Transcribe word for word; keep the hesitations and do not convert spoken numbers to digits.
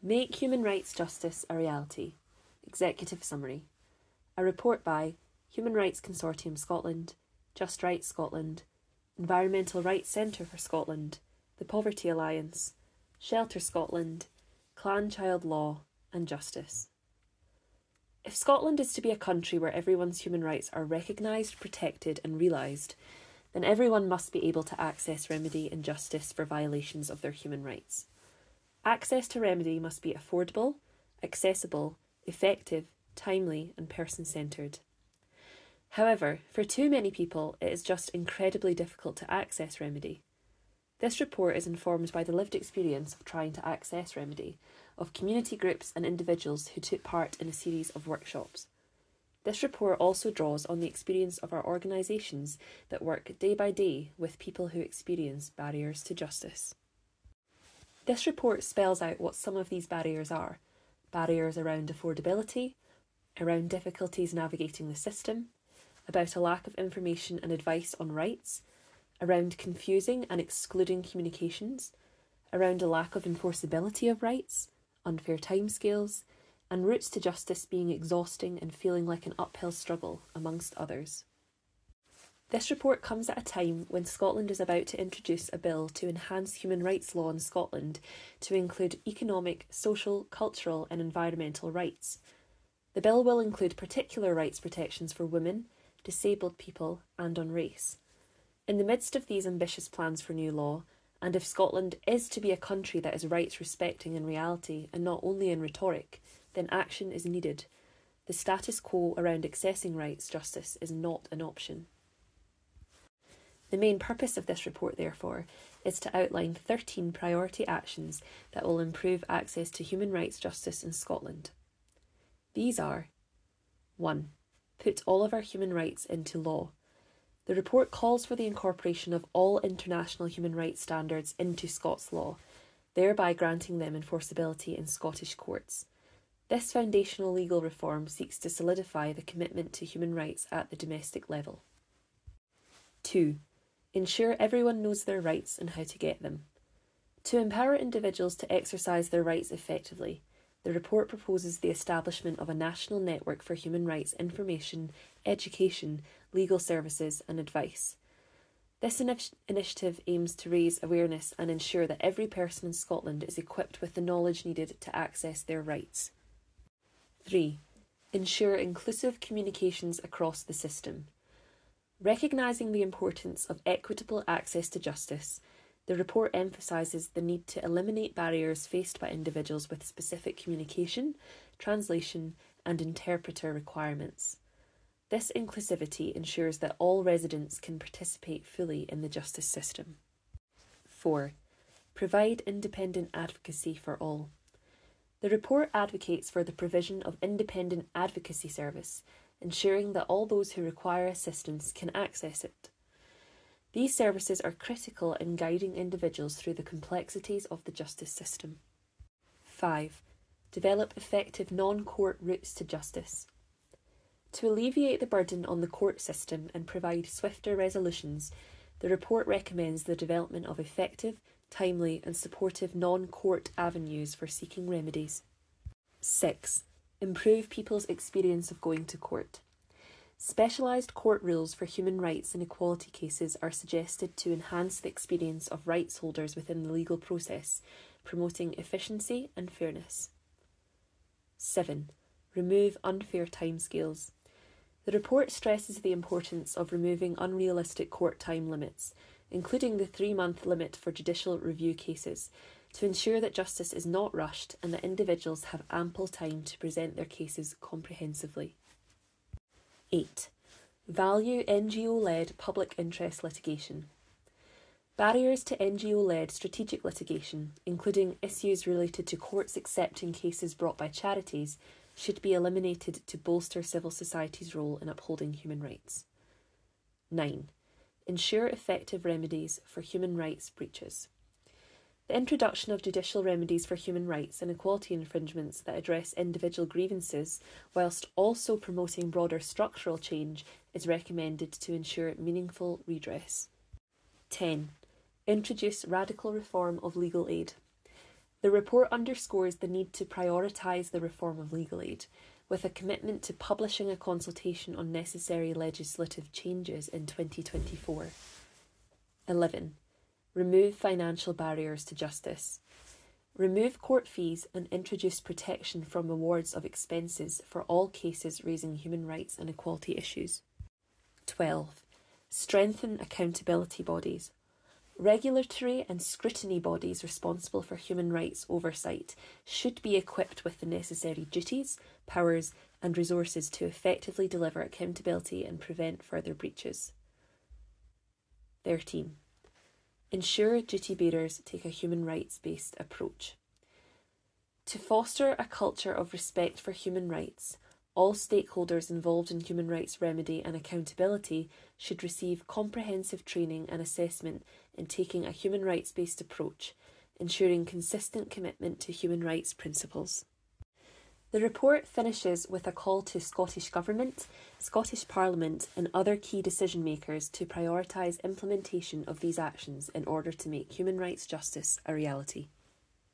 Make Human Rights Justice a Reality. Executive Summary. A report by Human Rights Consortium Scotland, Just Rights Scotland, Environmental Rights Centre for Scotland, the Poverty Alliance, Shelter Scotland, Clan Child Law and Justice. If Scotland is to be a country where everyone's human rights are recognised, protected and realised, then everyone must be able to access remedy and justice for violations of their human rights. Access to remedy must be affordable, accessible, effective, timely and person-centred. However, for too many people, it is just incredibly difficult to access remedy. This report is informed by the lived experience of trying to access remedy, of community groups and individuals who took part in a series of workshops. This report also draws on the experience of our organisations that work day by day with people who experience barriers to justice. This report spells out what some of these barriers are: barriers around affordability, around difficulties navigating the system, about a lack of information and advice on rights, around confusing and excluding communications, around a lack of enforceability of rights, unfair timescales, and routes to justice being exhausting and feeling like an uphill struggle, amongst others. This report comes at a time when Scotland is about to introduce a bill to enhance human rights law in Scotland to include economic, social, cultural and environmental rights. The bill will include particular rights protections for women, disabled people and on race. In the midst of these ambitious plans for new law, and if Scotland is to be a country that is rights respecting in reality and not only in rhetoric, then action is needed. The status quo around accessing rights justice is not an option. The main purpose of this report, therefore, is to outline thirteen priority actions that will improve access to human rights justice in Scotland. These are: one. Put all of our human rights into law. The report calls for the incorporation of all international human rights standards into Scots law, thereby granting them enforceability in Scottish courts. This foundational legal reform seeks to solidify the commitment to human rights at the domestic level. two. Ensure everyone knows their rights and how to get them. To empower individuals to exercise their rights effectively, the report proposes the establishment of a national network for human rights information, education, legal services and advice. This initi- initiative aims to raise awareness and ensure that every person in Scotland is equipped with the knowledge needed to access their rights. three. Ensure inclusive communications across the system. Recognising the importance of equitable access to justice, the report emphasises the need to eliminate barriers faced by individuals with specific communication, translation and interpreter requirements. This inclusivity ensures that all residents can participate fully in the justice system. four. Provide independent advocacy for all. The report advocates for the provision of independent advocacy service, ensuring that all those who require assistance can access it. These services are critical in guiding individuals through the complexities of the justice system. five. Develop effective non-court routes to justice. To alleviate the burden on the court system and provide swifter resolutions, the report recommends the development of effective, timely and supportive non-court avenues for seeking remedies. six. Improve people's experience of going to court. Specialised court rules for human rights and equality cases are suggested to enhance the experience of rights holders within the legal process, promoting efficiency and fairness. seven. Remove unfair timescales. The report stresses the importance of removing unrealistic court time limits, including the three-month limit for judicial review cases, to ensure that justice is not rushed and that individuals have ample time to present their cases comprehensively. eight. Value N G O-led public interest litigation. Barriers to N G O-led strategic litigation, including issues related to courts accepting cases brought by charities, should be eliminated to bolster civil society's role in upholding human rights. nine. Ensure effective remedies for human rights breaches. The introduction of judicial remedies for human rights and equality infringements that address individual grievances, whilst also promoting broader structural change, is recommended to ensure meaningful redress. ten. Introduce radical reform of legal aid. The report underscores the need to prioritise the reform of legal aid, with a commitment to publishing a consultation on necessary legislative changes in twenty twenty-four. eleven. Remove financial barriers to justice. Remove court fees and introduce protection from awards of expenses for all cases raising human rights and equality issues. twelve. Strengthen accountability bodies. Regulatory and scrutiny bodies responsible for human rights oversight should be equipped with the necessary duties, powers, and resources to effectively deliver accountability and prevent further breaches. thirteen. Ensure duty bearers take a human rights-based approach. To foster a culture of respect for human rights, all stakeholders involved in human rights remedy and accountability should receive comprehensive training and assessment in taking a human rights-based approach, ensuring consistent commitment to human rights principles. The report finishes with a call to Scottish Government, Scottish Parliament and other key decision makers to prioritise implementation of these actions in order to make human rights justice a reality.